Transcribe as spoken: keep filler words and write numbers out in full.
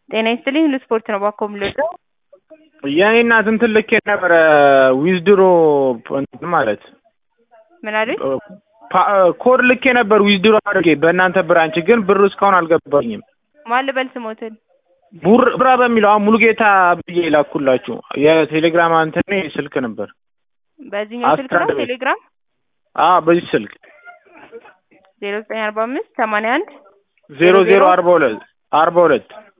ጤና ይስጥልኝ ለስፖርት ነው ባኮም ለዶ የኔ እናት እንትን ልኬ ነበር ዊዝድሮ እንትን ማለት ምን አይደል ኮድ ልኬ ነበር ዊዝድሮ አድርጌ በእናንተ ብራንች ግን ብሩ እስካሁን አልገባኝም። ማን ልበል ስሞትን ቡር ብራ በሚለው ሙሉጌታ ብዬ ላኩላችሁ የቴሌግራም አንተኔ ስልክ ነበር። በዚህኛው ስልክ ነው ቴሌግራም? አዎ በዚህ ስልክ ዜሮ ዘጠኝ አርባ አምስት ሰማንያ አንድ ዜሮ ዜሮ አርባ ሁለት አርባ ሁለት